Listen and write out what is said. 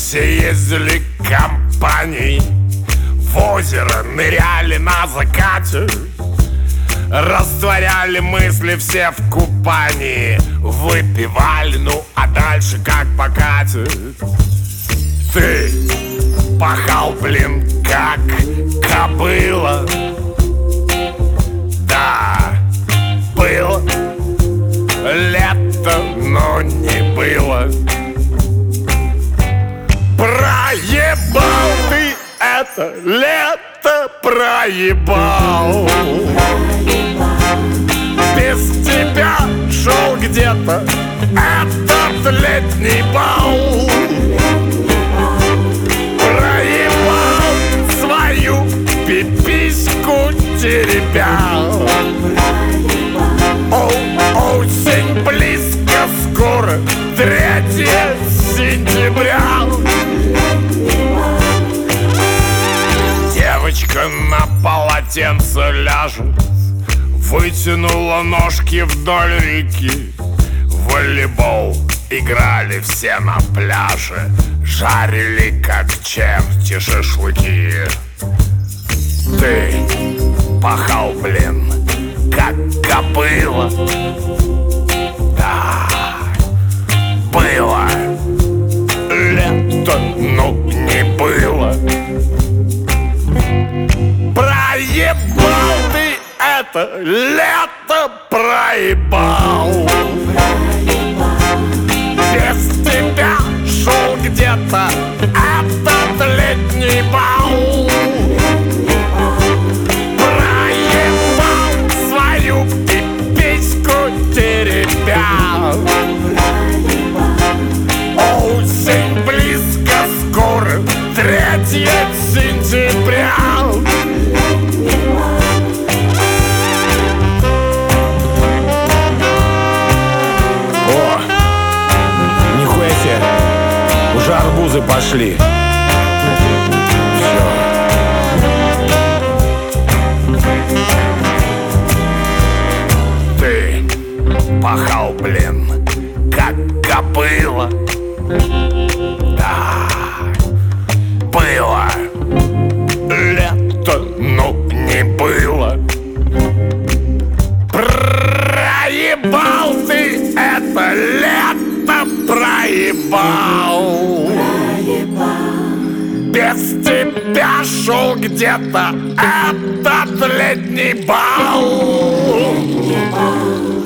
Все ездили компанией, в озеро ныряли на закате, растворяли мысли все в купании, выпивали, ну а дальше как покатит. Ты пахал, блин, как кобыла. Да, было лето, но не было. Проебал ты это лето, проебал. Без тебя шел где-то этот летний бал. Проебал свою пипиську теребя. Осень близко, скоро 3 сентября. Девочка на полотенце ляжет, вытянула ножки вдоль реки. В волейбол играли все на пляже, жарили как черти шашлыки. Ты пахал, блин, как кобыла. Да, было лето, но не было. Проебал ты это лето, проебал. Без тебя шел где-то этот летний бал. Проебал свою пипиську теребя. Осень близко, скоро 3 сентября. О, нихуя себе, уже арбузы пошли. Все. Ты пахал, блин, как кобыла. Да, было лето, но не было. Проебал ты это лето, проебал. Без тебя шел где-то этот летний бал.